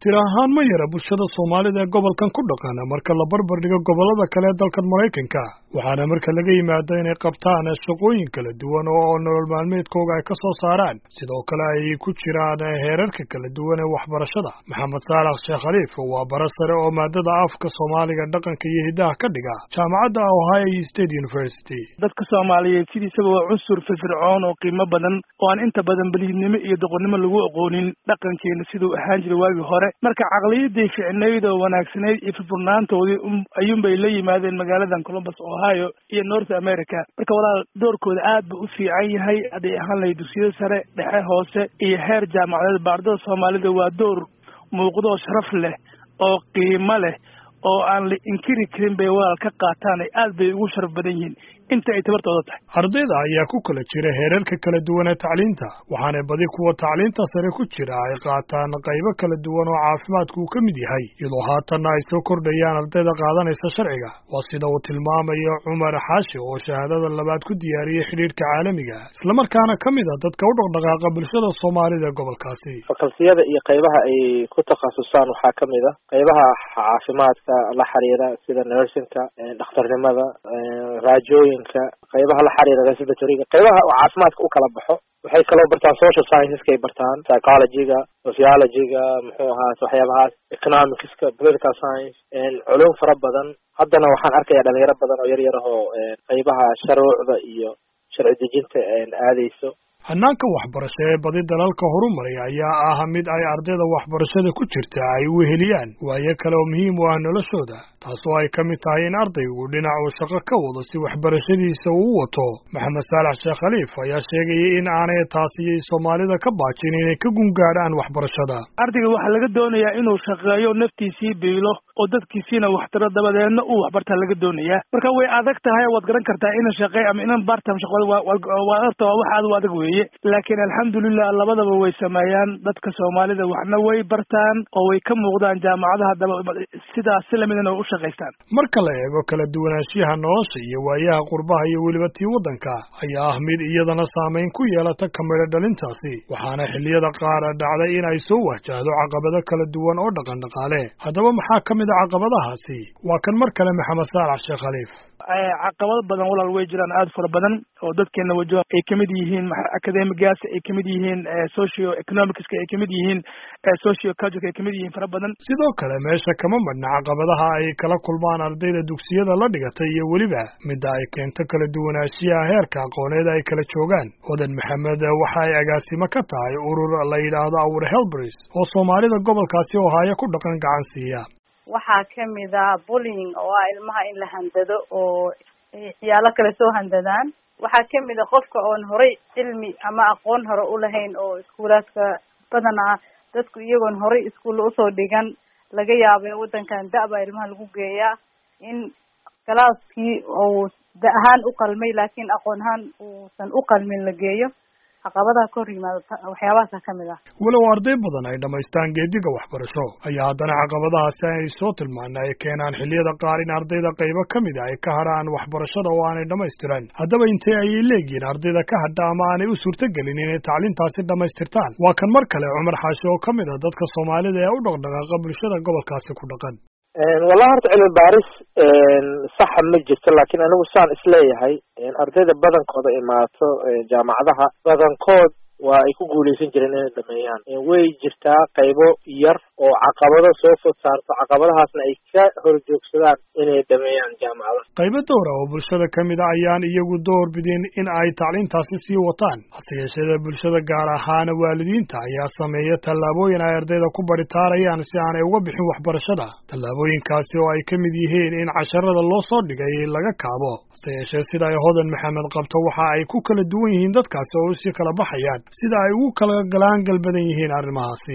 tiro ahaan ma yara bulshada Soomaalida ee gobolkan ku dhaqan marka la barbar dhigo gobolada kale ee dalka Mareykanka waxaana marka laga yimaado inay qabtaan shaqooyin kala duwan oo nolol maalmeedkooda ay ka soo saaraan sidoo kale ay ku jiraan heerarka kala duwan ee waxbarashada Maxamed Saalax Sheekh Khaliif waa bara sare oo maadada afka Soomaaliga dhaqanka iyo hidaha ka dhiga jaamacadda Ohio State University dadka Soomaaliyeed sidiisaba waa cunsur firfircoon oo qiimo badan oo aan inta badan baliidnimo iyo doqonnimo lagu aqoonin dhaqankeena sidoo ahaan jiray waagi hore marka caqliyadii ficneyd oo wanaagsaneyd iyo furfurnaantoodii ayuunbay la yimaadeen magaaladan Columbus Ohio iyo North America marka walaal doorkooda aad buu u fiican yahay haday ahaan lahayd dugsiyada sare dhexe hoose iyo heer jaamacadeed baardada Soomaalida waa door muuqdo sharaf leh oo qiimo leh oo aan la inkiri karin bay walaal ka qaataan aad bay ugu sharaf badan yihiin inta ay tabartooda tahay ardayda ayaa ku kala jira heerarka kala duwan ee tacliinta waxaana badi kuwa tacliinta sare ku jira ay qaataan qaybo kala duwan oo caafimaadku ka mid yahay iyadoo haatan ay soo kordhayaan ardayda qaadanaysa sharciga waa sida uu tilmaamayo Cumar Xaashi oo shahaadada labaad ku diyaariyay xiriirka caalamiga isla markaana kamid ah dadka u dhaqdhaqaaqa bulshada Soomaalida gobolkaasi fakaltiyada iyo qaybaha ay ku takhasusaan waxaa kamid ah qaybaha caafimaadka la xiriira sida nursingka dhakhtarnimada raajooyin qaybaha la xiriira respiratory-ga qaybaha caafimaadka u kala baxo waxay kaloo bartaan social sciences ay bartaan psychology-ga sociology-ga muxuu ahaa waxyaabahaas economics-ka political science culum fara badan haddana waxaan arkayaa dhalinyaro badan oo yar oo qaybaha shuruucda iyo sharci dejinta aadayso hannaanka waxbarasho ee badi dalalka horumaray ayaa ah mid ay ardayda waxbarashada ku jirta ay u heliyaan waayo kale oo muhiim u ah noloshooda taasoo ay ka mid tahay in ardaygu dhinac uu shaqo ka wado si waxbarashadiisa uu wato Maxamed Saalax Sheekh Khaliif ayaa sheegay in aanay taasi Soomaalida ka baajin inay ka gungaaraan waxbarashada ardayga waxa laga doonayaa inuu shaqeeyo naftiisii beelo oo dadkiisina waxtaro dabadeedna uu waxbarta laga doonayaa marka way adag tahay waad garan kartaa in shaqeey ama in part-time shaqo waa aad u adag weeye laakiin alxamdulillah labadaba way sameeyaan dadka Soomaalida waxna way bartaan oo way ka muuqdaan jaamacadaha daba sidaas lamidna u shaqeystaan marka la eego kala duwanaanshaha nolosha iyo waayaha qurbaha iyo weliba tii waddanka ayaa ah mid iyadana saameyn ku yeelata kamira dhalintaasi waxaana xilliyada qaar dhacday in ay soo wajahdo caqabado kala duwan oo dhaqan-dhaqaale haddaba maxaa ka mid ah caqabadahaasi waa kan mar kale Maxamed Saalax Sheekh Khaliif caqabado badan walaal way jiraan aad fara badan oo dadkeena wajaha ay kamid yihiin academic-gaas ay kamid yihiin socio economics-ka ay kamid yihiin socio culture ay kamid yihiin fara badan sidoo kale meesha kama madna caqabadaha ay kala kulmaan ardayda dugsiyada la dhigatay iyo weliba midda ay keento kala duwanaanshiyaha heerka aqooneed ay kala joogaan Odan Maxamed waxa ay agaasimo ka tahay urur la yidhaahdo Our Helpers oo Soomaalida gobolkaasi Ohio ku dhaqan gacan siiya waxaa kamid ah bullying oo ah ilmaha in la handado oo ciyaalo kale soo handadaan waxaa kamid ah qofka oon horey cilmi ama aqoon hore u lahayn oo iskuulaadka badanaa dadku iyagoon horey iskuul usoo dhigan laga yaabay wadankan da'ba ilmaha lagu geeyaa in galaaskii oo da ahaan u qalmay laakiin aqoon ahaan uusan u qalmin la geeyo caqabadaha ka hor yimaado waxyaabahaasa kamid ah walow arday badan ay dhamaystaan geediga waxbarasho ayaa haddana caqabadahaasi ay soo tilmaana ay keenaan xilliyada qaar in ardayda qaybo kamid ah ay ka haraan waxbarashada oo aanay dhamaystiran haddaba intee ayay leegihiin ardayda ka hadha ama aanay u suurtagelin inay tacliintaasi dhamaystirtaan waa kan mar kale Cumar Xaashi oo kamid ah dadka Soomaalida ee u dhaqdhaqaaqa bulshada gobolkaasi ku dhaqan wallahi horta cilmi baaris saxa ma jirto laakiin anigu saan isleeyahay ardayda badankooda imaato jaamacadaha badankood waa ay ku guuleysan jireen inay dhameeyaan way jirtaa qaybo yar oo caqabado soo food saarto caqabadahaasna ay ka horjoogsadaan inay dhameeyaan jaamacadaha qaybo dowra oo bulshada kamid ah ayaan iyagu door bidin in ay tacliintaasi sii wataan hase yeeshee bulshada gaar ahaan waalidiinta ayaa sameeya tallaabooyin ay ardayda ku baritaarayaan si aanay uga bixin waxbarashada tallaabooyinkaasi oo ay kamid yihiin in casharada loo soo dhigay laga kaabo hase yeeshee sida ay Hodan Maxamed qabto waxa ay ku kala duwan yihiin dadkaasi oo si kala baxayaan sida ay ugu kala galaangal badan yihiin arrimahaasi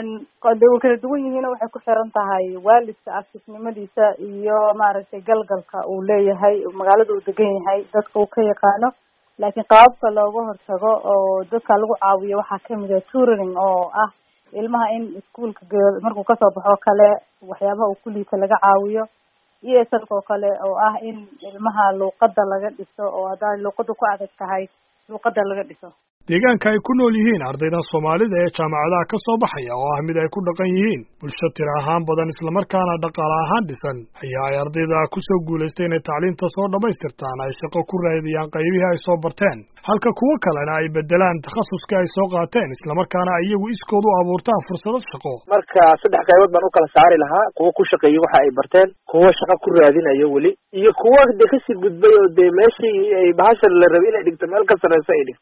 way kala duwan yihiin waxay ku xiran tahay waalidka afkisnimadiisa iyo maaragtay galgalka uu leeyahay magaalada uu degan yahay dadka uu ka yaqaano laakiin qaabka looga hortago oo dadka lagu caawiyo waxaa kamid ah tutoring oo ah ilmaha in iskuulka markuu kasoo baxo kale waxyaabaha uu ku liita laga caawiyo ESL oo kale oo ah in ilmaha luqadda laga dhiso oo haday luqaddu ku adag tahay luqadda laga dhiso deegaanka ay ku nool yihiin ardaydan soomaalida ee jaamacadaha ka soo baxaya oo ah mid ay ku dhaqan yihiin bulsho tiro ahaan badan islamarkaana dhaqaale ahaan dhisan ayaa ay ardayda ku soo guulaystay inay tacliinta soo dhammaystirtaan ay shaqo ku raadiyaan qaybihii ay soo barteen halka kuwo kalena ay bedelaan takhasuska ay soo qaateen islamarkaana ay iyagu iskood u abuurtaan fursado shaqo. marka 3 qaybood baan u kala saari lahaa kuwo ku shaqeeyay waxa ay barteen kuwo shaqo ku raadinayo weli iyo kuwo kasii gudbay oo meeshii ay bahasha la rabay inay dhigto meel ka sareysa ay dhigto